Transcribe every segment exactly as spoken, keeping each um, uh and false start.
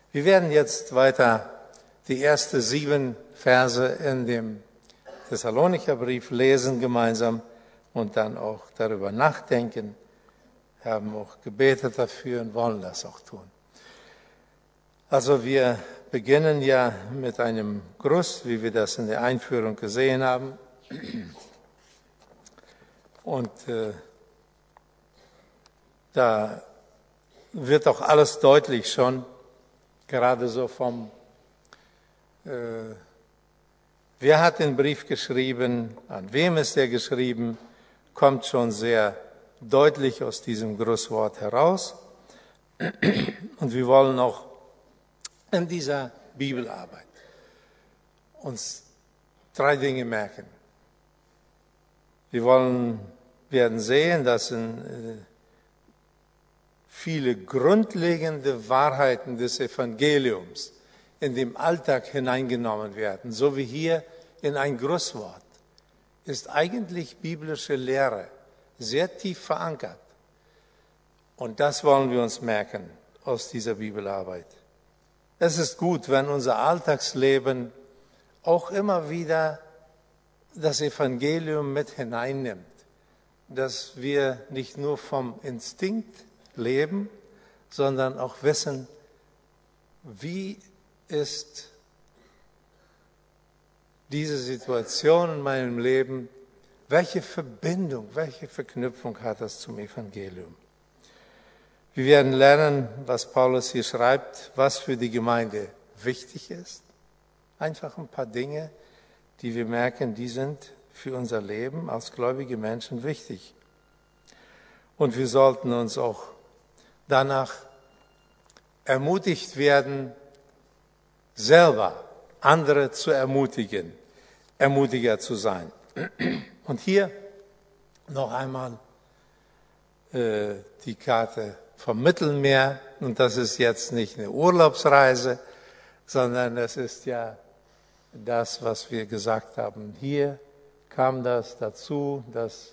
Wir werden jetzt weiter die ersten sieben Verse in dem Thessalonicher Brief lesen gemeinsam und dann auch darüber nachdenken. Wir haben auch gebetet dafür und wollen das auch tun. Also wir beginnen ja mit einem Gruß, wie wir das in der Einführung gesehen haben. Und äh, da wird auch alles deutlich schon, gerade so vom, äh, wer hat den Brief geschrieben, an wem ist er geschrieben, kommt schon sehr deutlich aus diesem Grußwort heraus. Und wir wollen auch in dieser Bibelarbeit uns drei Dinge merken. Wir wollen, werden sehen, dass in, äh, viele grundlegende Wahrheiten des Evangeliums in den Alltag hineingenommen werden, so wie hier in ein Grußwort, ist eigentlich biblische Lehre sehr tief verankert. Und das wollen wir uns merken aus dieser Bibelarbeit. Es ist gut, wenn unser Alltagsleben auch immer wieder das Evangelium mit hineinnimmt, dass wir nicht nur vom Instinkt leben, sondern auch wissen, wie ist diese Situation in meinem Leben, welche Verbindung, welche Verknüpfung hat das zum Evangelium? Wir werden lernen, was Paulus hier schreibt, was für die Gemeinde wichtig ist. Einfach ein paar Dinge, die wir merken, die sind für unser Leben als gläubige Menschen wichtig. Und wir sollten uns auch danach ermutigt werden, selber andere zu ermutigen, Ermutiger zu sein. Und hier noch einmal äh, die Karte vom Mittelmeer. Und das ist jetzt nicht eine Urlaubsreise, sondern das ist ja das, was wir gesagt haben. Hier kam das dazu, dass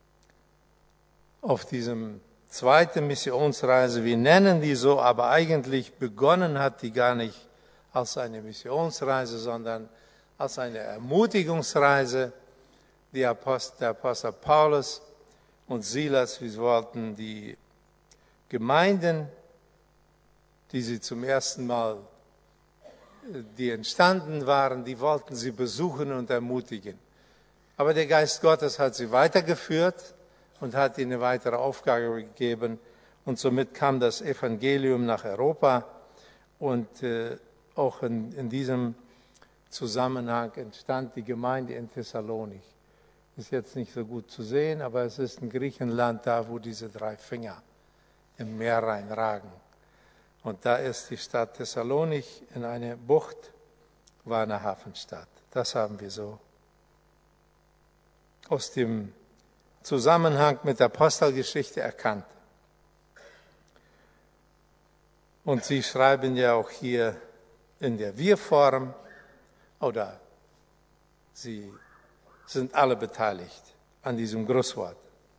auf diesem zweiten Missionsreise, wir nennen die so, aber eigentlich begonnen hat die gar nicht als eine Missionsreise, sondern als eine Ermutigungsreise. Die Apostel, der Apostel Paulus und Silas, wir wollten die Gemeinden, die sie zum ersten Mal, die entstanden waren, die wollten sie besuchen und ermutigen. Aber der Geist Gottes hat sie weitergeführt und hat ihnen eine weitere Aufgabe gegeben. Und somit kam das Evangelium nach Europa. Und äh, auch in, in diesem Zusammenhang entstand die Gemeinde in Thessalonik. Ist jetzt nicht so gut zu sehen, aber es ist in Griechenland da, wo diese drei Finger im Meer reinragen. Und da ist die Stadt Thessalonik in einer Bucht, war eine Hafenstadt. Das haben wir so aus dem Zusammenhang mit der Apostelgeschichte erkannt. Und Sie schreiben ja auch hier in der Wir-Form, oder Sie sind alle beteiligt an diesem Grußwort.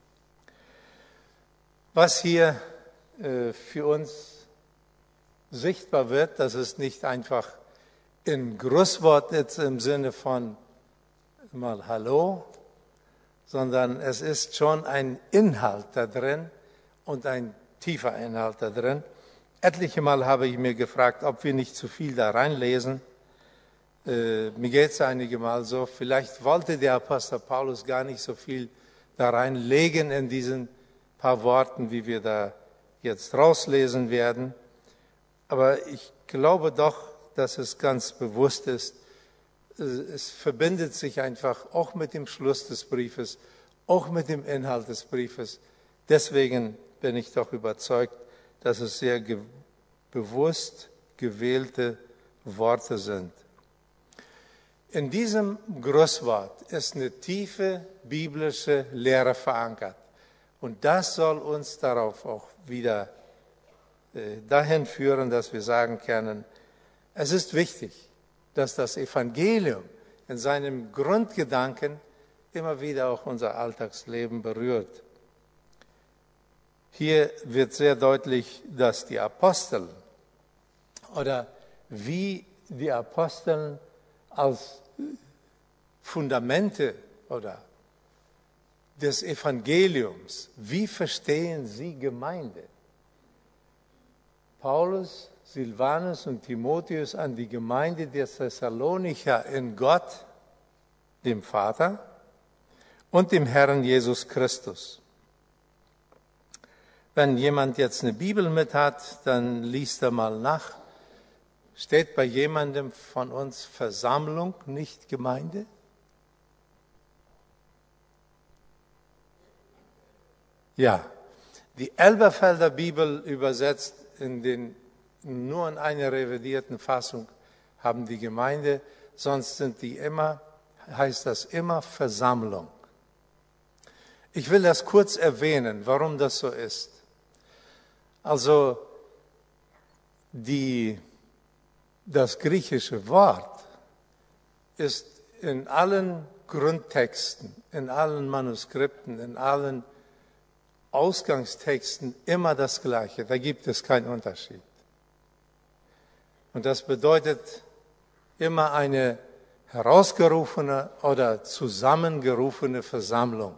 Was hier äh, für uns sichtbar wird, dass es nicht einfach ein Grußwort ist im Sinne von mal Hallo, sondern es ist schon ein Inhalt da drin und ein tiefer Inhalt da drin. Etliche Mal habe ich mir gefragt, ob wir nicht zu viel da reinlesen. Äh, mir geht es einige Mal so, vielleicht wollte der Apostel Paulus gar nicht so viel da reinlegen in diesen paar Worten, wie wir da jetzt rauslesen werden. Aber ich glaube doch, dass es ganz bewusst ist, es verbindet sich einfach auch mit dem Schluss des Briefes, auch mit dem Inhalt des Briefes. Deswegen bin ich doch überzeugt, dass es sehr ge- bewusst gewählte Worte sind. In diesem Grußwort ist eine tiefe biblische Lehre verankert. Und das soll uns darauf auch wieder äh, dahin führen, dass wir sagen können, es ist wichtig, dass das Evangelium in seinem Grundgedanken immer wieder auch unser Alltagsleben berührt. Hier wird sehr deutlich, dass die Apostel oder wie die Apostel als Fundamente oder des Evangeliums, wie verstehen sie Gemeinde? Paulus, Silvanus und Timotheus an die Gemeinde der Thessalonicher in Gott, dem Vater und dem Herrn Jesus Christus. Wenn jemand jetzt eine Bibel mit hat, dann liest er mal nach. Steht bei jemandem von uns Versammlung, nicht Gemeinde? Ja, die Elberfelder Bibel übersetzt in den, nur in einer revidierten Fassung haben die Gemeinde, sonst sind die immer, heißt das immer Versammlung. Ich will das kurz erwähnen, warum das so ist. Also die, das griechische Wort ist in allen Grundtexten, in allen Manuskripten, in allen Ausgangstexten immer das Gleiche. Da gibt es keinen Unterschied. Und das bedeutet immer eine herausgerufene oder zusammengerufene Versammlung.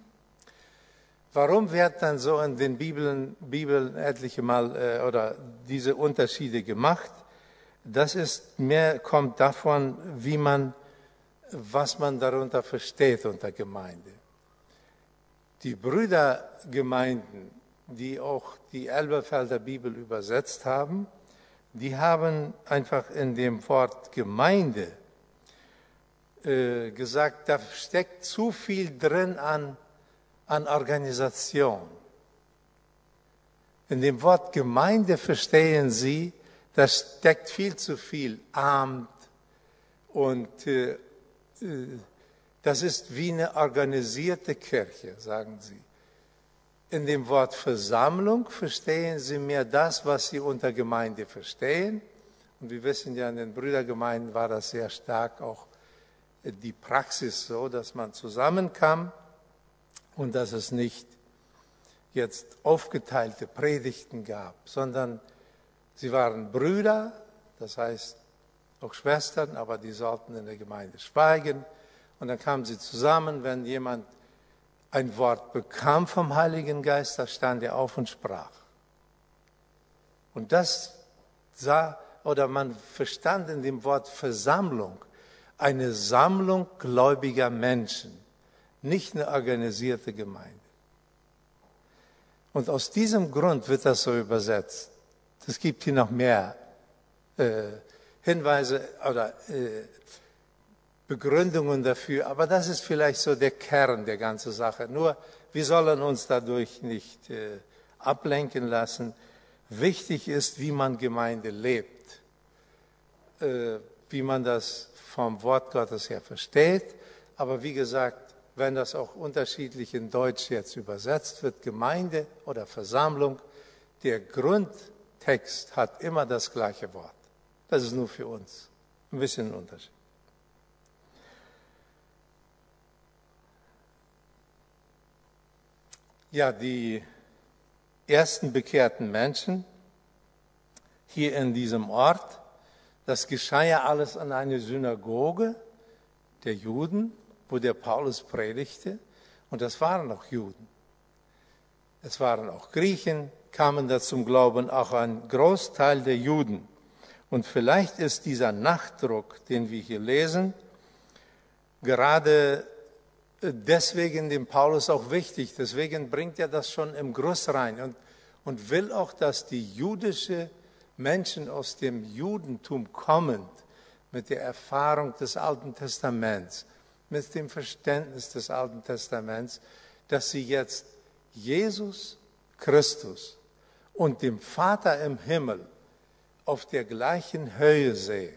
Warum wird dann so in den Bibeln, Bibeln etliche Mal äh, oder diese Unterschiede gemacht? Das ist mehr, kommt davon, wie man, was man darunter versteht unter Gemeinde. Die Brüdergemeinden, die auch die Elberfelder Bibel übersetzt haben, die haben einfach in dem Wort Gemeinde äh, gesagt, da steckt zu viel drin an an Organisation. In dem Wort Gemeinde verstehen Sie, da steckt viel zu viel Amt und äh, äh, das ist wie eine organisierte Kirche, sagen Sie. In dem Wort Versammlung verstehen Sie mehr das, was Sie unter Gemeinde verstehen. Und wir wissen ja, in den Brüdergemeinden war das sehr stark auch die Praxis so, dass man zusammenkam. Und dass es nicht jetzt aufgeteilte Predigten gab, sondern sie waren Brüder, das heißt auch Schwestern, aber die sollten in der Gemeinde schweigen. Und dann kamen sie zusammen, wenn jemand ein Wort bekam vom Heiligen Geist, da stand er auf und sprach. Und das sah, oder man verstand in dem Wort Versammlung, eine Sammlung gläubiger Menschen. Nicht eine organisierte Gemeinde. Und aus diesem Grund wird das so übersetzt. Es gibt hier noch mehr äh, Hinweise oder äh, Begründungen dafür, aber das ist vielleicht so der Kern der ganzen Sache. Nur, wir sollen uns dadurch nicht äh, ablenken lassen. Wichtig ist, wie man Gemeinde lebt, äh, wie man das vom Wort Gottes her versteht. Aber wie gesagt, wenn das auch unterschiedlich in Deutsch jetzt übersetzt wird, Gemeinde oder Versammlung, der Grundtext hat immer das gleiche Wort. Das ist nur für uns ein bisschen ein Unterschied. Ja, die ersten bekehrten Menschen hier in diesem Ort, das geschah ja alles an einer Synagoge der Juden, wo der Paulus predigte, und das waren auch Juden. Es waren auch Griechen, kamen da zum Glauben, auch ein Großteil der Juden. Und vielleicht ist dieser Nachdruck, den wir hier lesen, gerade deswegen dem Paulus auch wichtig. Deswegen bringt er das schon im Gruß rein und, und will auch, dass die jüdische Menschen aus dem Judentum kommend, mit der Erfahrung des Alten Testaments, mit dem Verständnis des Alten Testaments, dass sie jetzt Jesus Christus und dem Vater im Himmel auf der gleichen Höhe sehen.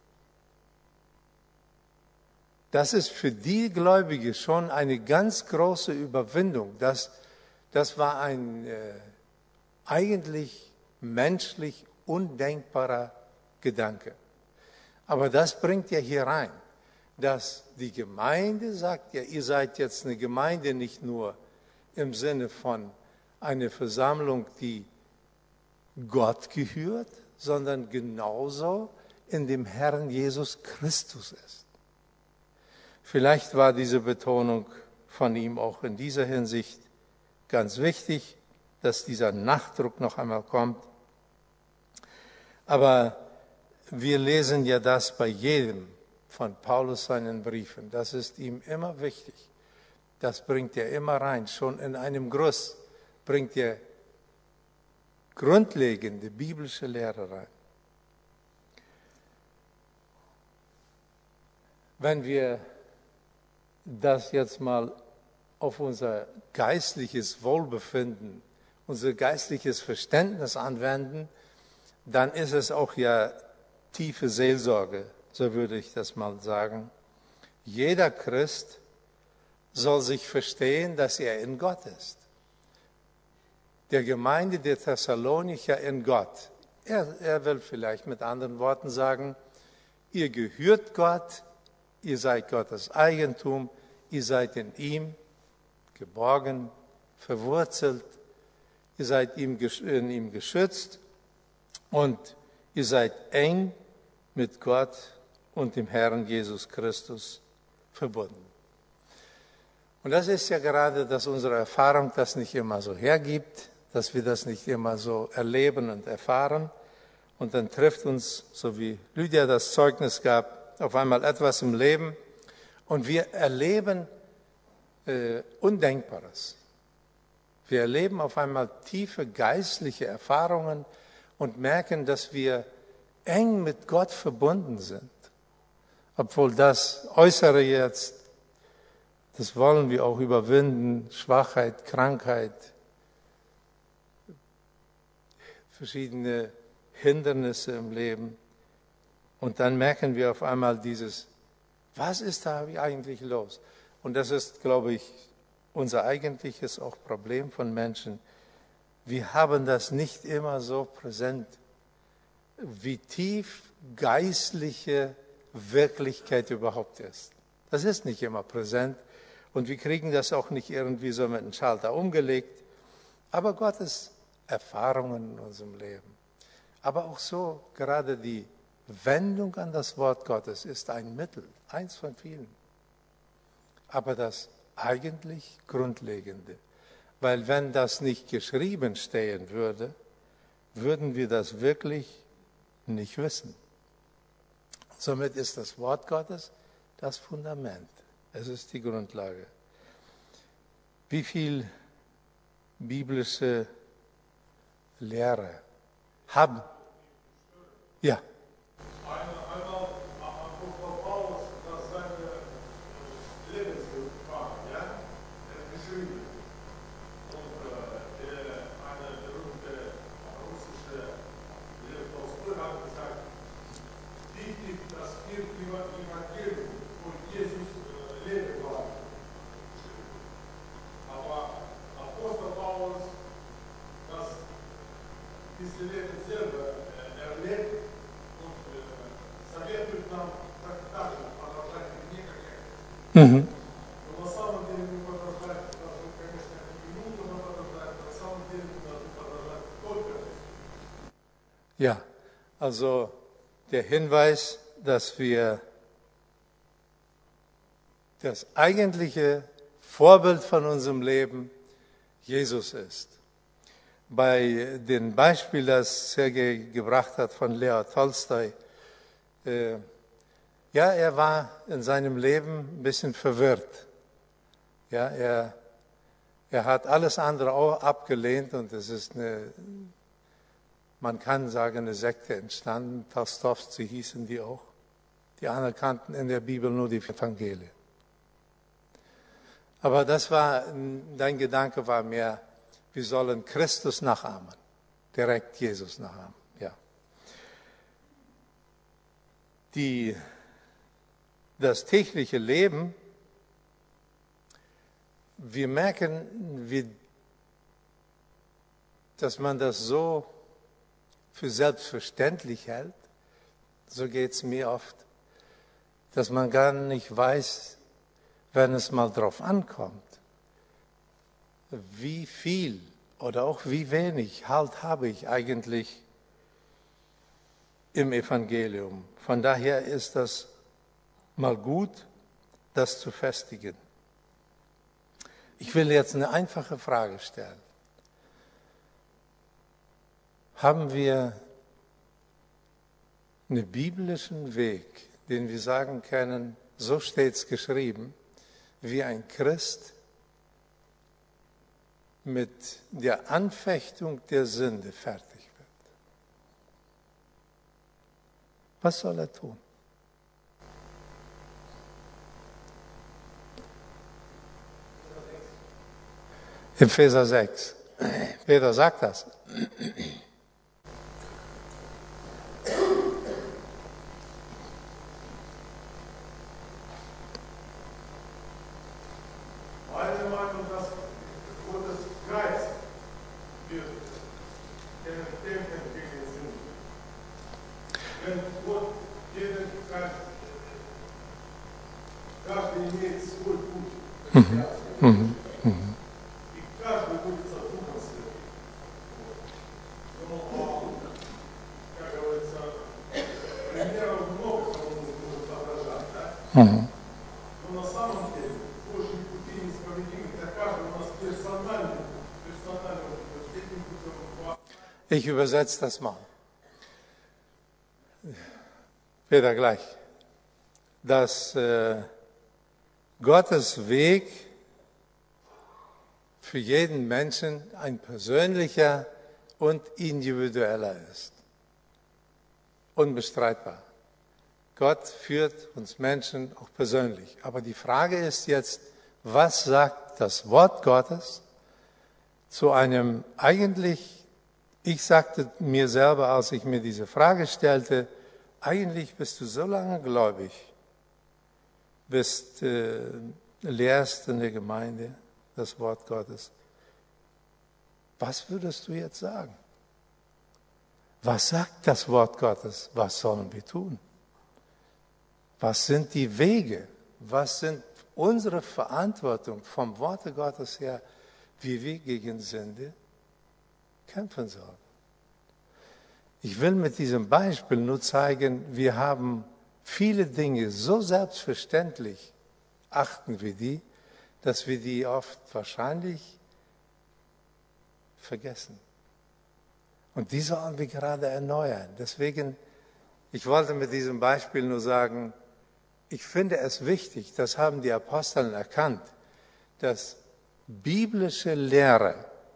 Das ist für die Gläubige schon eine ganz große Überwindung. Das, das war ein äh, eigentlich menschlich undenkbarer Gedanke. Aber das bringt ja hier rein, dass die Gemeinde sagt, ja, ihr seid jetzt eine Gemeinde nicht nur im Sinne von einer Versammlung, die Gott gehört, sondern genauso in dem Herrn Jesus Christus ist. Vielleicht war diese Betonung von ihm auch in dieser Hinsicht ganz wichtig, dass dieser Nachdruck noch einmal kommt. Aber wir lesen ja das bei jedem von Paulus seinen Briefen. Das ist ihm immer wichtig. Das bringt er immer rein. Schon in einem Gruß bringt er grundlegende biblische Lehre rein. Wenn wir das jetzt mal auf unser geistliches Wohlbefinden, unser geistliches Verständnis anwenden, dann ist es auch ja tiefe Seelsorge, so würde ich das mal sagen. Jeder Christ soll sich verstehen, dass er in Gott ist. Der Gemeinde der Thessalonicher in Gott. Er, er will vielleicht mit anderen Worten sagen, ihr gehört Gott, ihr seid Gottes Eigentum, ihr seid in ihm geborgen, verwurzelt, ihr seid in ihm geschützt und ihr seid eng mit Gott und dem Herrn Jesus Christus verbunden. Und das ist ja gerade, dass unsere Erfahrung das nicht immer so hergibt, dass wir das nicht immer so erleben und erfahren. Und dann trifft uns, so wie Lydia das Zeugnis gab, auf einmal etwas im Leben und wir erleben äh, Undenkbares. Wir erleben auf einmal tiefe geistliche Erfahrungen und merken, dass wir eng mit Gott verbunden sind. Obwohl das Äußere jetzt, das wollen wir auch überwinden, Schwachheit, Krankheit, verschiedene Hindernisse im Leben. Und dann merken wir auf einmal dieses, was ist da eigentlich los? Und das ist, glaube ich, unser eigentliches auch Problem von Menschen. Wir haben das nicht immer so präsent, wie tief geistliche Wirklichkeit überhaupt ist. Das ist nicht immer präsent und wir kriegen das auch nicht irgendwie so mit einem Schalter umgelegt. Aber Gottes Erfahrungen in unserem Leben, aber auch so gerade die Wendung an das Wort Gottes ist ein Mittel, eins von vielen. Aber das eigentlich Grundlegende. Weil wenn das nicht geschrieben stehen würde, würden wir das wirklich nicht wissen. Somit ist das Wort Gottes das Fundament. Es ist die Grundlage. Wie viel biblische Lehre haben? Ja. Einmal Apostel Paulus, das seine Lebensweg war, ja, er hat geschrieben. Und äh, eine berühmte russische Lehrpostol hat gesagt, wichtig, dass wir über Evangelium von Jesus äh, leben wollen. Aber Apostel Paulus, das diese Leben selber äh, erlebt und äh, советует нам так же продолжать не как я. Mhm. Но на самом деле мы продолжаем, даже, конечно, не нужно продолжать, на самом деле мы должны продолжать только это. Ja, also der Hinweis, dass wir das eigentliche Vorbild von unserem Leben Jesus ist. Bei dem Beispiel, das Sergei gebracht hat von Leo Tolstoi, äh, ja, er war in seinem Leben ein bisschen verwirrt. Ja, er, er hat alles andere auch abgelehnt und es ist eine, man kann sagen, eine Sekte entstanden. Tolstowski hießen die auch. Die anerkannten in der Bibel nur die Evangelien. Aber das war, dein Gedanke war mehr, wir sollen Christus nachahmen, direkt Jesus nachahmen. Ja. Die, das tägliche Leben, wir merken, wie, dass man das so für selbstverständlich hält, so geht es mir oft, dass man gar nicht weiß, wenn es mal drauf ankommt, wie viel oder auch wie wenig Halt habe ich eigentlich im Evangelium. Von daher ist das mal gut, das zu festigen. Ich will jetzt eine einfache Frage stellen. Haben wir einen biblischen Weg, den wir sagen können, so steht es geschrieben, wie ein Christ mit der Anfechtung der Sünde fertig wird? Was soll er tun? Epheser sechs. Peter sagt das. Meine Meinung, dass Gottes Geist wird kämpfen gegen Sünde. Wenn Gott jeden Geist, каждый имеет свой путь. Mhm. И каждый будет за Духом Святым. Но, как говорится, примеров много, кому нужно подражать, да? Mhm. Но на самом деле Божьи пути неисповедимы для каждого у нас персональный, персональный путь. Этим путем Ich übersetze das mal. Peter gleich. Dass äh, Gottes Weg für jeden Menschen ein persönlicher und individueller ist. Unbestreitbar. Gott führt uns Menschen auch persönlich. Aber die Frage ist jetzt, was sagt das Wort Gottes zu einem eigentlich, ich sagte mir selber, als ich mir diese Frage stellte, eigentlich bist du so lange gläubig, bist, äh, lehrst in der Gemeinde das Wort Gottes. Was würdest du jetzt sagen? Was sagt das Wort Gottes? Was sollen wir tun? Was sind die Wege? Was sind unsere Verantwortung vom Worte Gottes her, wie wir gegen Sünde kämpfen sollen? Ich will mit diesem Beispiel nur zeigen, wir haben viele Dinge so selbstverständlich, achten wir die, dass wir die oft wahrscheinlich vergessen. Und die sollen wir gerade erneuern. Deswegen, ich wollte mit diesem Beispiel nur sagen, ich finde es wichtig, das haben die Apostel erkannt, dass biblische Lehre,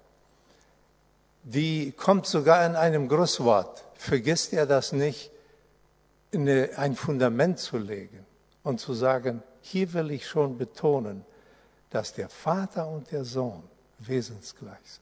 die kommt sogar in einem Grußwort, vergisst er das nicht, eine, ein Fundament zu legen und zu sagen, hier will ich schon betonen, dass der Vater und der Sohn wesensgleich sind.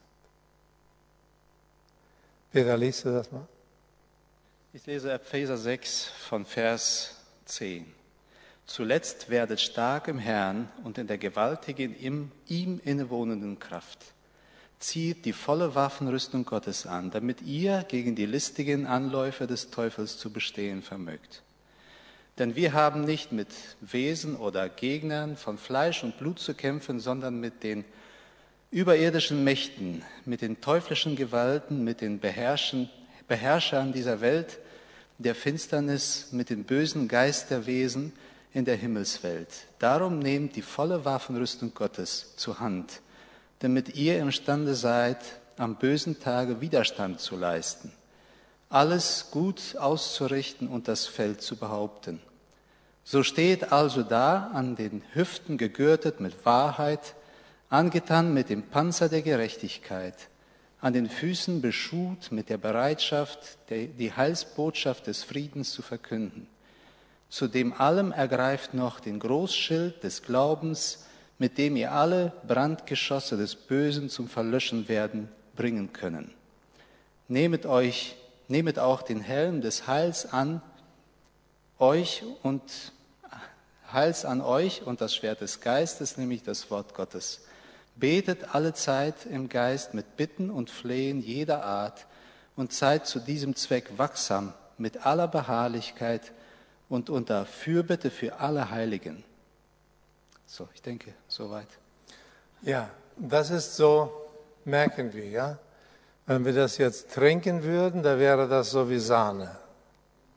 Peter, liest du das mal? Ich lese Epheser sechs von Vers zehn. Zuletzt werdet stark im Herrn und in der gewaltigen, im, ihm innewohnenden Kraft. Zieht die volle Waffenrüstung Gottes an, damit ihr gegen die listigen Anläufe des Teufels zu bestehen vermögt. Denn wir haben nicht mit Wesen oder Gegnern von Fleisch und Blut zu kämpfen, sondern mit den überirdischen Mächten, mit den teuflischen Gewalten, mit den Beherrschen, Beherrschern dieser Welt, der Finsternis, mit den bösen Geisterwesen in der Himmelswelt. Darum nehmt die volle Waffenrüstung Gottes zur Hand, damit ihr imstande seid, am bösen Tage Widerstand zu leisten, alles gut auszurichten und das Feld zu behaupten. So steht also da, an den Hüften gegürtet mit Wahrheit, angetan mit dem Panzer der Gerechtigkeit, an den Füßen beschut mit der Bereitschaft, die Heilsbotschaft des Friedens zu verkünden. Zu dem allem ergreift noch den Großschild des Glaubens, mit dem ihr alle Brandgeschosse des Bösen zum Verlöschen werden bringen können. Nehmet euch, nehmet auch den Helm des Heils an euch und Heils an euch und das Schwert des Geistes, nämlich das Wort Gottes. Betet alle Zeit im Geist mit Bitten und Flehen jeder Art und seid zu diesem Zweck wachsam mit aller Beharrlichkeit und unter Fürbitte für alle Heiligen. So, ich denke, soweit. Ja, das ist so, merken wir, ja. Wenn wir das jetzt trinken würden, da wäre das so wie Sahne.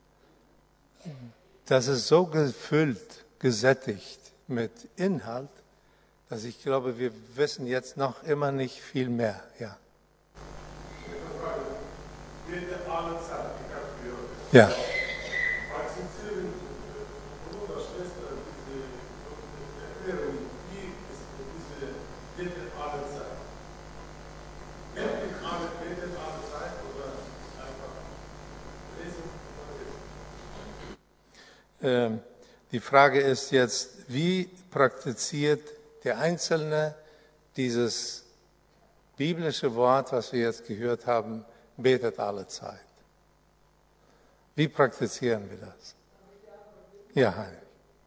das ist so gefüllt, gesättigt mit Inhalt, dass ich glaube, wir wissen jetzt noch immer nicht viel mehr. Ja. Bitte alle Zeit, ich habe gehört. Ja. Akzeptieren Bruder, Schwester, diese Erklärung, wie ist diese Bitte alle Zeit? Wirklich alle, bitte alle Zeit oder einfach lesen? Ähm, die Frage ist jetzt, wie praktiziert der Einzelne dieses biblische Wort, was wir jetzt gehört haben, betet alle Zeit. Wie praktizieren wir das? Ja, Heinrich.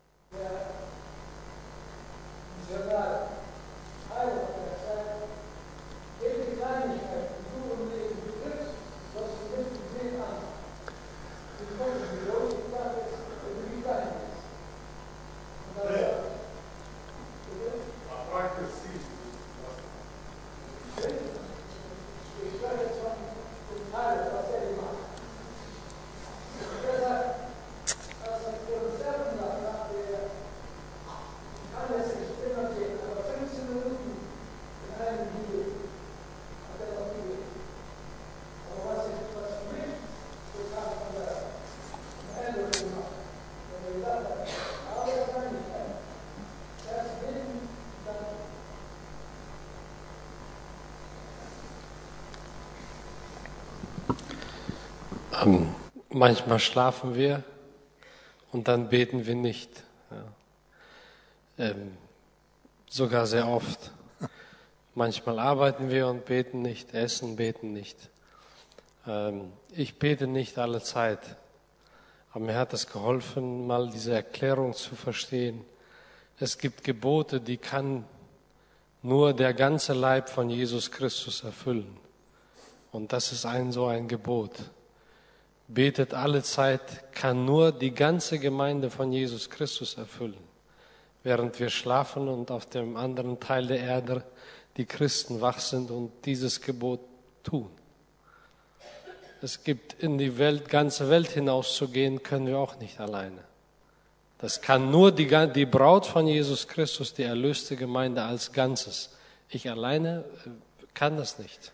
Ähm, manchmal schlafen wir und dann beten wir nicht. Ja. Ähm, sogar sehr oft. Manchmal arbeiten wir und beten nicht, essen, beten nicht. Ähm, ich bete nicht alle Zeit. Aber mir hat es geholfen, mal diese Erklärung zu verstehen. Es gibt Gebote, die kann nur der ganze Leib von Jesus Christus erfüllen. Und das ist ein so ein Gebot. Betet alle Zeit, kann nur die ganze Gemeinde von Jesus Christus erfüllen. Während wir schlafen und auf dem anderen Teil der Erde die Christen wach sind und dieses Gebot tun. Es gibt in die Welt, ganze Welt hinauszugehen, können wir auch nicht alleine. Das kann nur die, die Braut von Jesus Christus, die erlöste Gemeinde als Ganzes. Ich alleine kann das nicht.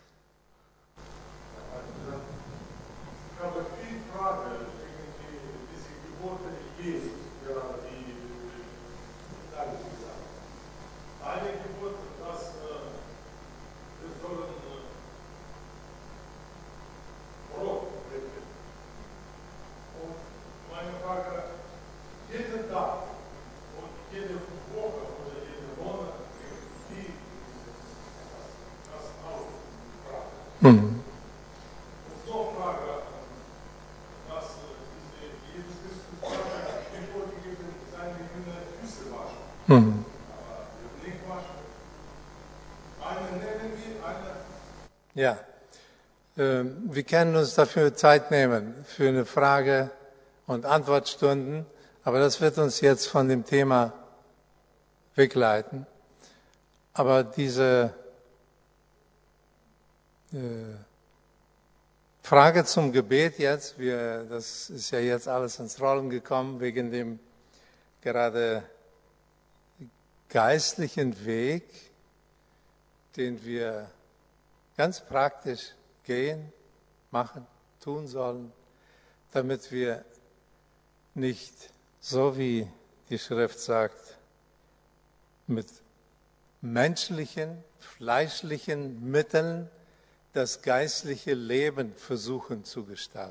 Ich habe viele Fragen gegen diese Gebote Jesus, gerade die Daniel gesagt hat. Eine Gebot, dass äh, wir sollen äh, Brot bringen. Und meine Frage, jeden Tag und jede Woche oder jeden Monat, wie ist das, das auch Frage. Mhm. Und noch Frage, dass diese Jesus Christus Gebot gegeben, seine Jünger Füße waschen. Mhm. Aber wir nicht waschen. Eine nehmen wir, eine. Ja, ähm, wir können uns dafür Zeit nehmen, für eine Frage- und Antwortstunden, aber das wird uns jetzt von dem Thema wegleiten. Aber diese äh, Frage zum Gebet jetzt, wir, das ist ja jetzt alles ins Rollen gekommen wegen dem gerade geistlichen Weg, den wir ganz praktisch gehen, machen, tun sollen, damit wir nicht, so wie die Schrift sagt, mit menschlichen, fleischlichen Mitteln das geistliche Leben versuchen zu gestalten.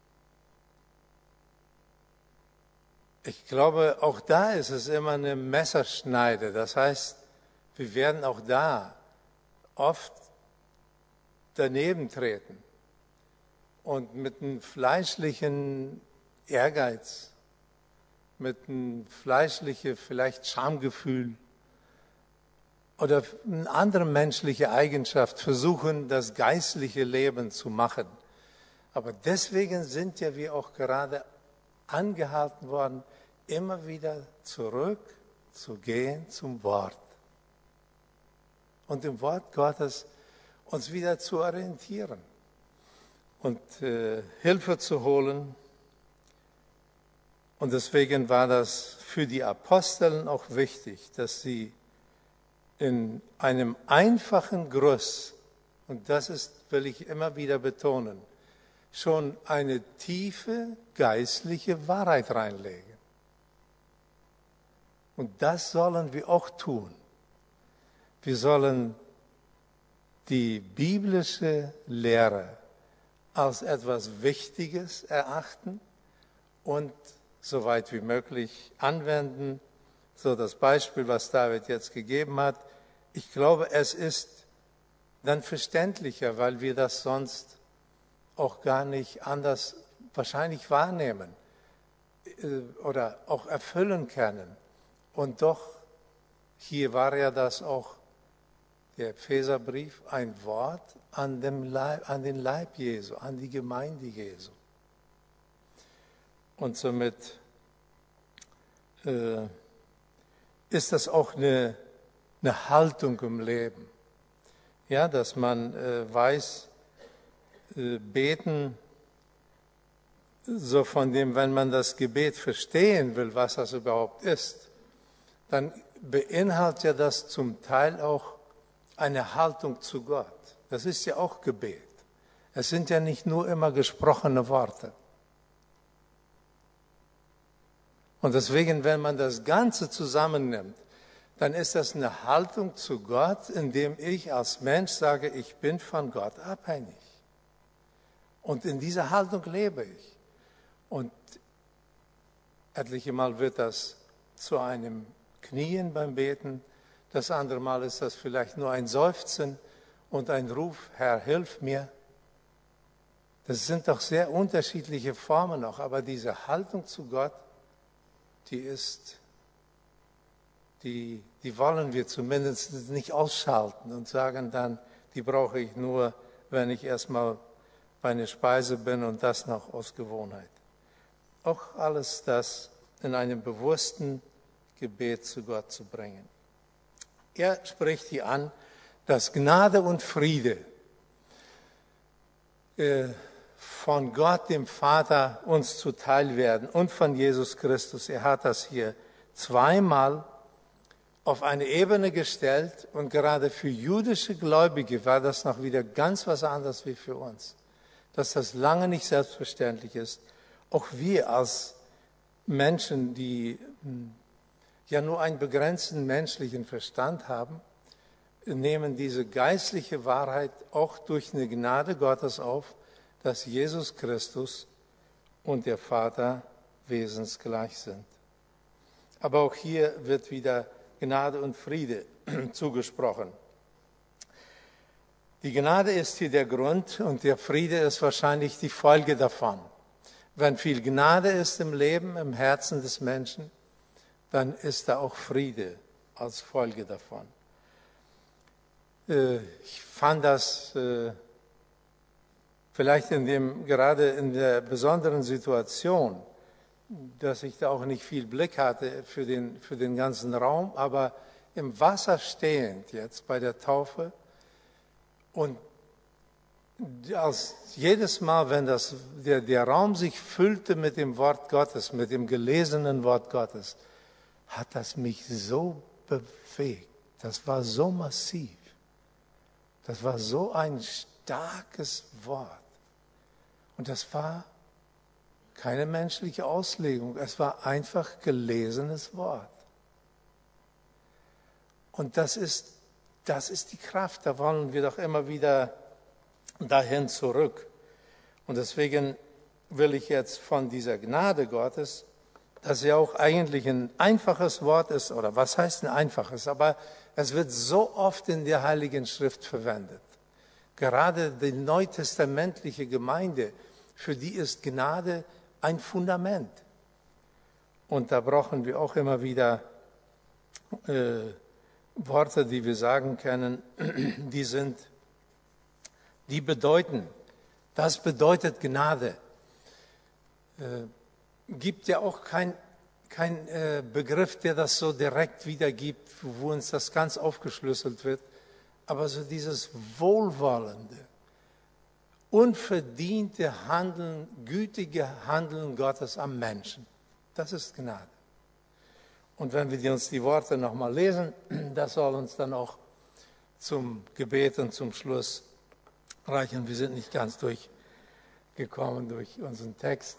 Ich glaube, auch da ist es immer eine Messerschneide. Das heißt, wir werden auch da oft daneben treten und mit einem fleischlichen Ehrgeiz, mit einem fleischlichen vielleicht Schamgefühl oder eine andere menschliche Eigenschaft versuchen, das geistliche Leben zu machen. Aber deswegen sind ja wir auch gerade angehalten worden, immer wieder zurück zu gehen zum Wort. Und im Wort Gottes uns wieder zu orientieren und äh, Hilfe zu holen Und deswegen war das für die Aposteln auch wichtig, dass sie in einem einfachen Gruß, und das ist, will ich immer wieder betonen, schon eine tiefe geistliche Wahrheit reinlegen. Und das sollen wir auch tun. Wir sollen die biblische Lehre als etwas Wichtiges erachten und soweit wie möglich anwenden. So das Beispiel, was David jetzt gegeben hat. Ich glaube, es ist dann verständlicher, weil wir das sonst auch gar nicht anders wahrscheinlich wahrnehmen oder auch erfüllen können. Und doch, hier war ja das auch, der Epheserbrief, ein Wort an, dem Leib, an den Leib Jesu, an die Gemeinde Jesu. Und somit äh, ist das auch eine, eine Haltung im Leben. Ja, dass man äh, weiß, äh, beten, so von dem, wenn man das Gebet verstehen will, was das überhaupt ist, dann beinhaltet ja das zum Teil auch eine Haltung zu Gott. Das ist ja auch Gebet. Es sind ja nicht nur immer gesprochene Worte. Und deswegen, wenn man das Ganze zusammennimmt, dann ist das eine Haltung zu Gott, indem ich als Mensch sage, ich bin von Gott abhängig. Und in dieser Haltung lebe ich. Und etliche Mal wird das zu einem Knien beim Beten, das andere Mal ist das vielleicht nur ein Seufzen und ein Ruf, Herr, hilf mir. Das sind doch sehr unterschiedliche Formen auch, aber diese Haltung zu Gott, die ist, die, die wollen wir zumindest nicht ausschalten und sagen dann, die brauche ich nur, wenn ich erstmal bei einer Speise bin und das noch aus Gewohnheit. Auch alles das in einem bewussten Gebet zu Gott zu bringen. Er spricht hier an, dass Gnade und Friede äh, von Gott, dem Vater, uns zuteil werden und von Jesus Christus. Er hat das hier zweimal auf eine Ebene gestellt und gerade für jüdische Gläubige war das noch wieder ganz was anderes wie für uns. Dass das lange nicht selbstverständlich ist. Auch wir als Menschen, die ja nur einen begrenzten menschlichen Verstand haben, nehmen diese geistliche Wahrheit auch durch eine Gnade Gottes auf, dass Jesus Christus und der Vater wesensgleich sind. Aber auch hier wird wieder Gnade und Friede zugesprochen. Die Gnade ist hier der Grund und der Friede ist wahrscheinlich die Folge davon. Wenn viel Gnade ist im Leben, im Herzen des Menschen, dann ist da auch Friede als Folge davon. Ich fand das vielleicht in dem, gerade in der besonderen Situation, dass ich da auch nicht viel Blick hatte für den, für den ganzen Raum, aber im Wasser stehend jetzt bei der Taufe und als jedes Mal, wenn das, der, der Raum sich füllte mit dem Wort Gottes, mit dem gelesenen Wort Gottes, hat das mich so bewegt. Das war so massiv. Das war so ein starkes Wort. Und das war keine menschliche Auslegung. Es war einfach gelesenes Wort. Und das ist, das ist die Kraft. Da wollen wir doch immer wieder dahin zurück. Und deswegen will ich jetzt von dieser Gnade Gottes, dass ja auch eigentlich ein einfaches Wort ist, oder was heißt ein einfaches, aber es wird so oft in der Heiligen Schrift verwendet. Gerade die neutestamentliche Gemeinde, für die ist Gnade ein Fundament. Und da brauchen wir auch immer wieder äh, Worte, die wir sagen können, die sind, die bedeuten, das bedeutet Gnade. Äh, gibt ja auch kein, kein äh, Begriff, der das so direkt wiedergibt, wo uns das ganz aufgeschlüsselt wird, aber so dieses wohlwollende, unverdiente Handeln, gütige Handeln Gottes am Menschen. Das ist Gnade. Und wenn wir uns die Worte nochmal lesen, das soll uns dann auch zum Gebet und zum Schluss reichen. Wir sind nicht ganz durchgekommen durch unseren Text.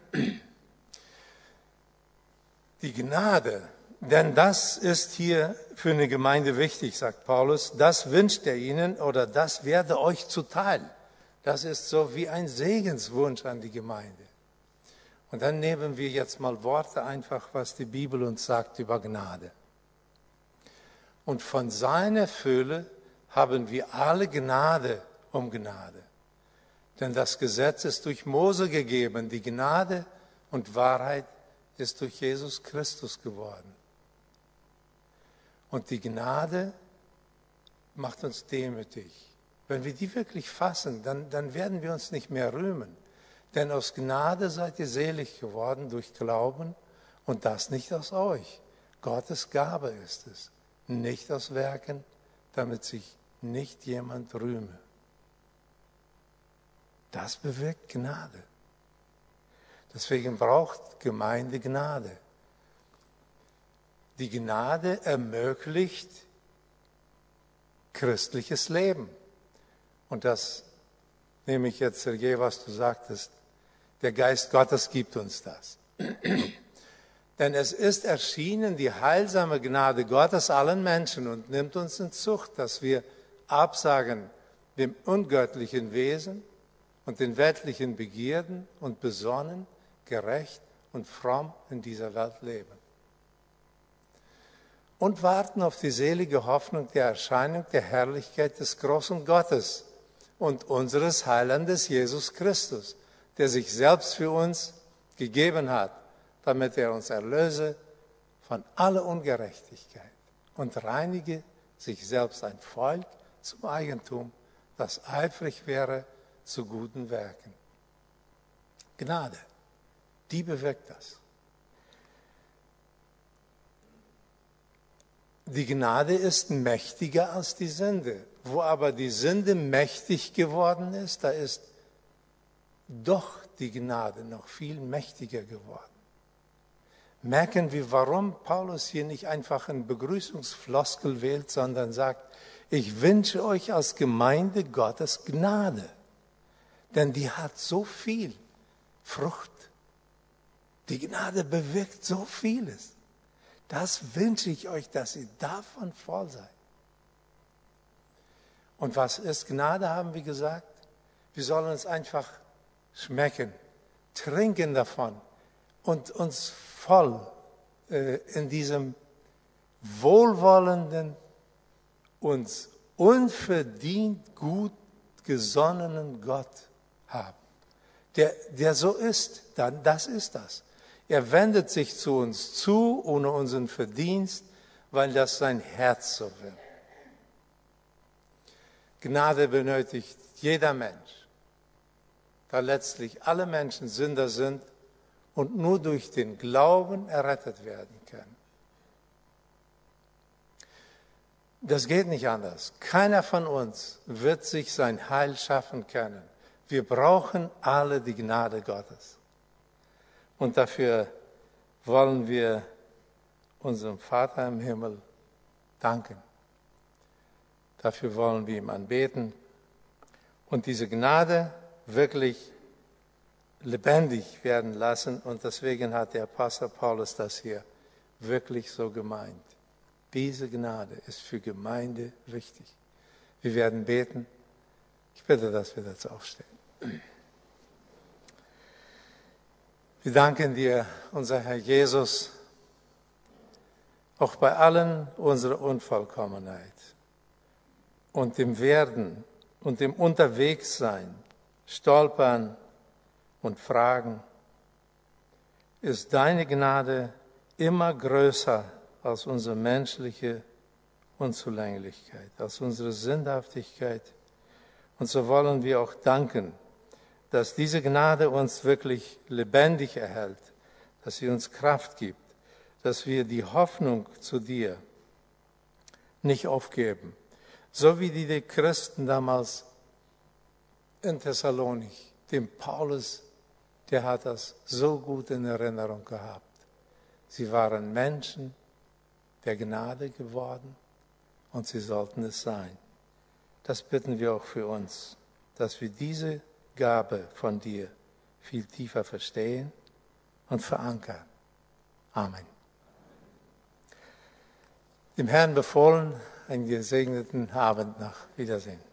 Die Gnade, denn das ist hier für eine Gemeinde wichtig, sagt Paulus, das wünscht er ihnen oder das werde euch zuteil. Das ist so wie ein Segenswunsch an die Gemeinde. Und dann nehmen wir jetzt mal Worte einfach, was die Bibel uns sagt über Gnade. Und von seiner Fülle haben wir alle Gnade um Gnade. Denn das Gesetz ist durch Mose gegeben, die Gnade und Wahrheit ist durch Jesus Christus geworden. Und die Gnade macht uns demütig. Wenn wir die wirklich fassen, dann, dann werden wir uns nicht mehr rühmen. Denn aus Gnade seid ihr selig geworden durch Glauben und das nicht aus euch. Gottes Gabe ist es, nicht aus Werken, damit sich nicht jemand rühme. Das bewirkt Gnade. Deswegen braucht Gemeinde Gnade. Die Gnade ermöglicht christliches Leben. Und das nehme ich jetzt, Sergej, was du sagtest. Der Geist Gottes gibt uns das. Denn es ist erschienen die heilsame Gnade Gottes allen Menschen und nimmt uns in Zucht, dass wir absagen dem ungöttlichen Wesen und den weltlichen Begierden und besonnen, gerecht und fromm in dieser Welt leben. Und warten auf die selige Hoffnung der Erscheinung der Herrlichkeit des großen Gottes und unseres Heilandes Jesus Christus, der sich selbst für uns gegeben hat, damit er uns erlöse von aller Ungerechtigkeit und reinige sich selbst ein Volk zum Eigentum, das eifrig wäre zu guten Werken. Gnade, die bewirkt das. Die Gnade ist mächtiger als die Sünde. Wo aber die Sünde mächtig geworden ist, da ist doch die Gnade noch viel mächtiger geworden. Merken wir, warum Paulus hier nicht einfach einen Begrüßungsfloskel wählt, sondern sagt, ich wünsche euch als Gemeinde Gottes Gnade. Denn die hat so viel Frucht. Die Gnade bewirkt so vieles. Das wünsche ich euch, dass ihr davon voll seid. Und was ist Gnade, haben wir gesagt? Wir sollen es einfach schmecken, trinken davon und uns voll äh, in diesem wohlwollenden, uns unverdient gut gesonnenen Gott haben. Der, der so ist, dann das ist das. Er wendet sich zu uns zu, ohne unseren Verdienst, weil das sein Herz so will. Gnade benötigt jeder Mensch, da letztlich alle Menschen Sünder sind und nur durch den Glauben errettet werden können. Das geht nicht anders. Keiner von uns wird sich sein Heil schaffen können. Wir brauchen alle die Gnade Gottes. Und dafür wollen wir unserem Vater im Himmel danken. Dafür wollen wir ihm anbeten und diese Gnade wirklich lebendig werden lassen. Und deswegen hat der Apostel Paulus das hier wirklich so gemeint. Diese Gnade ist für Gemeinde wichtig. Wir werden beten. Ich bitte, dass wir dazu aufstehen. Wir danken dir, unser Herr Jesus, auch bei allen unserer Unvollkommenheit und dem Werden und dem Unterwegssein, Stolpern und Fragen, ist deine Gnade immer größer als unsere menschliche Unzulänglichkeit, als unsere Sündhaftigkeit. Und so wollen wir auch danken, dass diese Gnade uns wirklich lebendig erhält, dass sie uns Kraft gibt, dass wir die Hoffnung zu dir nicht aufgeben. So wie die Christen damals in Thessalonich, dem Paulus, der hat das so gut in Erinnerung gehabt. Sie waren Menschen der Gnade geworden und sie sollten es sein. Das bitten wir auch für uns, dass wir diese Gabe von dir viel tiefer verstehen und verankern. Amen. Dem Herrn befohlen, einen gesegneten Abend noch. Wiedersehen.